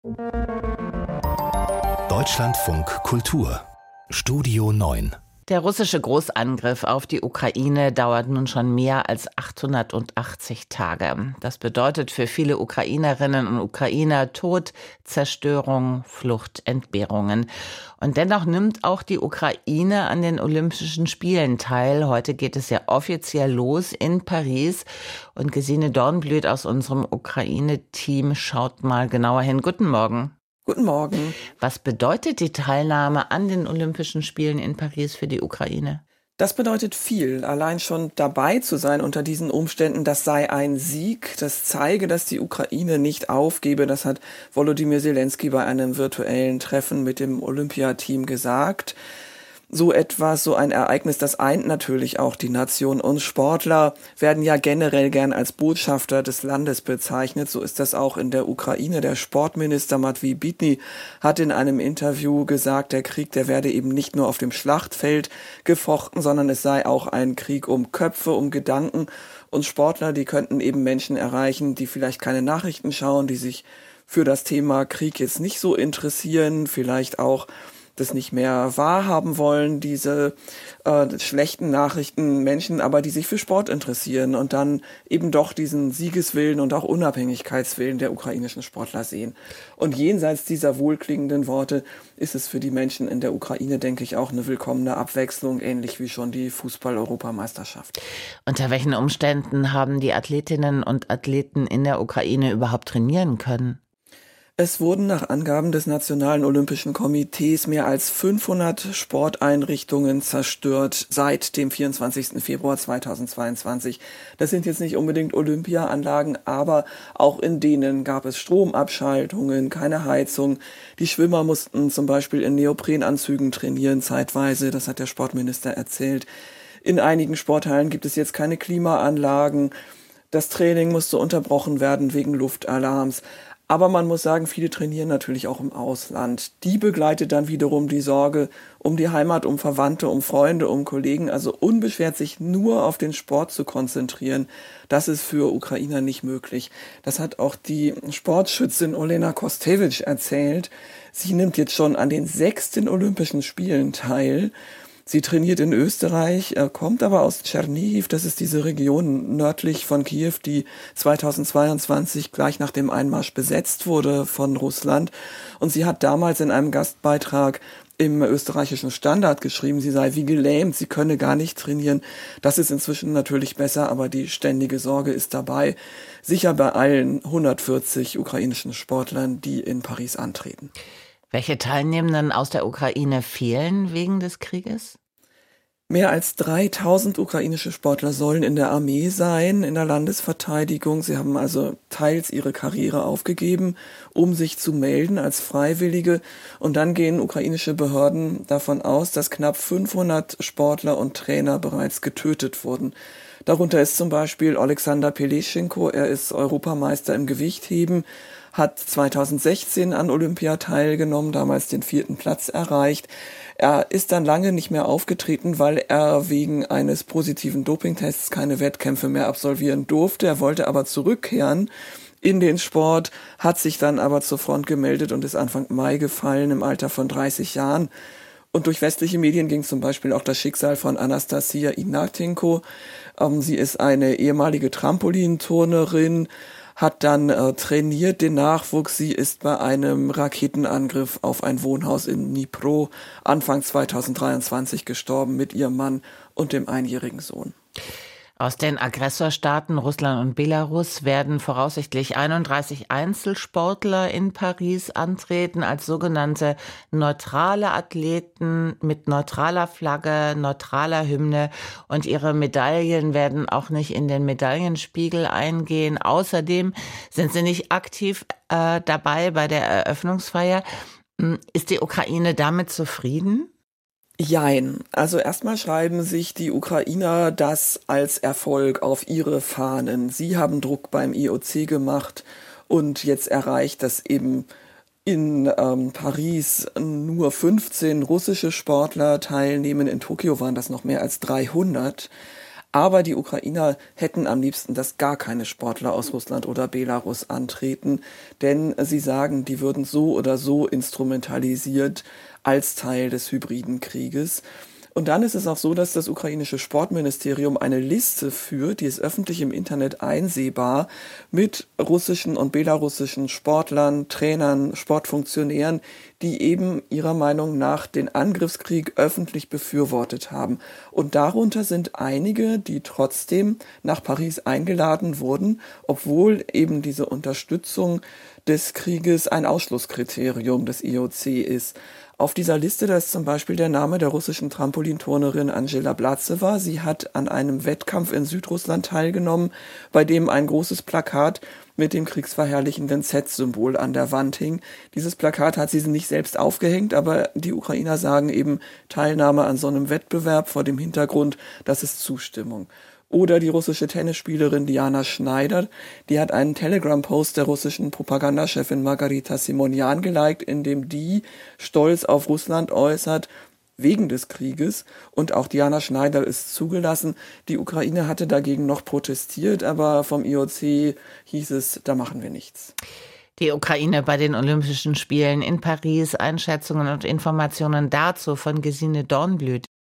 Deutschlandfunk Kultur Studio 9. Der russische Großangriff auf die Ukraine dauert nun schon mehr als 880 Tage. Das bedeutet für viele Ukrainerinnen und Ukrainer Tod, Zerstörung, Flucht, Entbehrungen. Und dennoch nimmt auch die Ukraine an den Olympischen Spielen teil. Heute geht es ja offiziell los in Paris. Und Gesine Dornblüt aus unserem Ukraine-Team schaut mal genauer hin. Guten Morgen. Guten Morgen. Was bedeutet die Teilnahme an den Olympischen Spielen in Paris für die Ukraine? Das bedeutet viel. Allein schon dabei zu sein unter diesen Umständen, das sei ein Sieg. Das zeige, dass die Ukraine nicht aufgebe. Das hat Volodymyr Zelensky bei einem virtuellen Treffen mit dem Olympiateam gesagt. So etwas, so ein Ereignis, das eint natürlich auch die Nation, und Sportler werden ja generell gern als Botschafter des Landes bezeichnet. So ist das auch in der Ukraine. Der Sportminister Matvei Bitny hat in einem Interview gesagt, der Krieg, der werde eben nicht nur auf dem Schlachtfeld gefochten, sondern es sei auch ein Krieg um Köpfe, um Gedanken. Und Sportler, die könnten eben Menschen erreichen, die vielleicht keine Nachrichten schauen, die sich für das Thema Krieg jetzt nicht so interessieren, vielleicht auch das nicht mehr wahrhaben wollen, diese schlechten Nachrichten, Menschen aber, die sich für Sport interessieren und dann eben doch diesen Siegeswillen und auch Unabhängigkeitswillen der ukrainischen Sportler sehen. Und jenseits dieser wohlklingenden Worte ist es für die Menschen in der Ukraine, denke ich, auch eine willkommene Abwechslung, ähnlich wie schon die Fußball-Europameisterschaft. Unter welchen Umständen haben die Athletinnen und Athleten in der Ukraine überhaupt trainieren können? Es wurden nach Angaben des Nationalen Olympischen Komitees mehr als 500 Sporteinrichtungen zerstört seit dem 24. Februar 2022. Das sind jetzt nicht unbedingt Olympiaanlagen, aber auch in denen gab es Stromabschaltungen, keine Heizung. Die Schwimmer mussten zum Beispiel in Neoprenanzügen trainieren zeitweise, das hat der Sportminister erzählt. In einigen Sporthallen gibt es jetzt keine Klimaanlagen. Das Training musste unterbrochen werden wegen Luftalarms. Aber man muss sagen, viele trainieren natürlich auch im Ausland. Die begleitet dann wiederum die Sorge um die Heimat, um Verwandte, um Freunde, um Kollegen. Also unbeschwert sich nur auf den Sport zu konzentrieren, das ist für Ukrainer nicht möglich. Das hat auch die Sportschützin Olena Kostevich erzählt. Sie nimmt jetzt schon an den 6. Olympischen Spielen teil. Sie trainiert in Österreich, kommt aber aus Tschernihiv, das ist diese Region nördlich von Kiew, die 2022 gleich nach dem Einmarsch besetzt wurde von Russland. Und sie hat damals in einem Gastbeitrag im österreichischen Standard geschrieben, sie sei wie gelähmt, sie könne gar nicht trainieren. Das ist inzwischen natürlich besser, aber die ständige Sorge ist dabei. Sicher bei allen 140 ukrainischen Sportlern, die in Paris antreten. Welche Teilnehmenden aus der Ukraine fehlen wegen des Krieges? Mehr als 3000 ukrainische Sportler sollen in der Armee sein, in der Landesverteidigung. Sie haben also teils ihre Karriere aufgegeben, um sich zu melden als Freiwillige. Und dann gehen ukrainische Behörden davon aus, dass knapp 500 Sportler und Trainer bereits getötet wurden. Darunter ist zum Beispiel Alexander Peleschenko, er ist Europameister im Gewichtheben, hat 2016 an Olympia teilgenommen, damals den 4. Platz erreicht. Er ist dann lange nicht mehr aufgetreten, weil er wegen eines positiven Dopingtests keine Wettkämpfe mehr absolvieren durfte. Er wollte aber zurückkehren in den Sport, hat sich dann aber zur Front gemeldet und ist Anfang Mai gefallen im Alter von 30 Jahren. Und durch westliche Medien ging zum Beispiel auch das Schicksal von Anastasia Ignatenko. Sie ist eine ehemalige Trampolinturnerin, hat dann trainiert den Nachwuchs. Sie ist bei einem Raketenangriff auf ein Wohnhaus in Dnipro Anfang 2023 gestorben mit ihrem Mann und dem einjährigen Sohn. Aus den Aggressorstaaten Russland und Belarus werden voraussichtlich 31 Einzelsportler in Paris antreten als sogenannte neutrale Athleten mit neutraler Flagge, neutraler Hymne, und ihre Medaillen werden auch nicht in den Medaillenspiegel eingehen. Außerdem sind sie nicht aktiv dabei bei der Eröffnungsfeier. Ist die Ukraine damit zufrieden? Jein. Also erstmal schreiben sich die Ukrainer das als Erfolg auf ihre Fahnen. Sie haben Druck beim IOC gemacht und jetzt erreicht, dass eben in Paris nur 15 russische Sportler teilnehmen. In Tokio waren das noch mehr als 300. Aber die Ukrainer hätten am liebsten, dass gar keine Sportler aus Russland oder Belarus antreten, denn sie sagen, die würden so oder so instrumentalisiert als Teil des hybriden Krieges. Und dann ist es auch so, dass das ukrainische Sportministerium eine Liste führt, die ist öffentlich im Internet einsehbar, mit russischen und belarussischen Sportlern, Trainern, Sportfunktionären, die eben ihrer Meinung nach den Angriffskrieg öffentlich befürwortet haben. Und darunter sind einige, die trotzdem nach Paris eingeladen wurden, obwohl eben diese Unterstützung des Krieges ein Ausschlusskriterium des IOC ist. Auf dieser Liste, da ist zum Beispiel der Name der russischen Trampolinturnerin Angela Blatzewa. Sie hat an einem Wettkampf in Südrussland teilgenommen, bei dem ein großes Plakat mit dem kriegsverherrlichenden Z-Symbol an der Wand hing. Dieses Plakat hat sie nicht selbst aufgehängt, aber die Ukrainer sagen eben Teilnahme an so einem Wettbewerb vor dem Hintergrund, das ist Zustimmung. Oder die russische Tennisspielerin Diana Schneider, die hat einen Telegram-Post der russischen Propagandachefin Margarita Simonian geliked, in dem die Stolz auf Russland äußert, wegen des Krieges. Und auch Diana Schneider ist zugelassen. Die Ukraine hatte dagegen noch protestiert, aber vom IOC hieß es, da machen wir nichts. Die Ukraine bei den Olympischen Spielen in Paris, Einschätzungen und Informationen dazu von Gesine Dornblüt.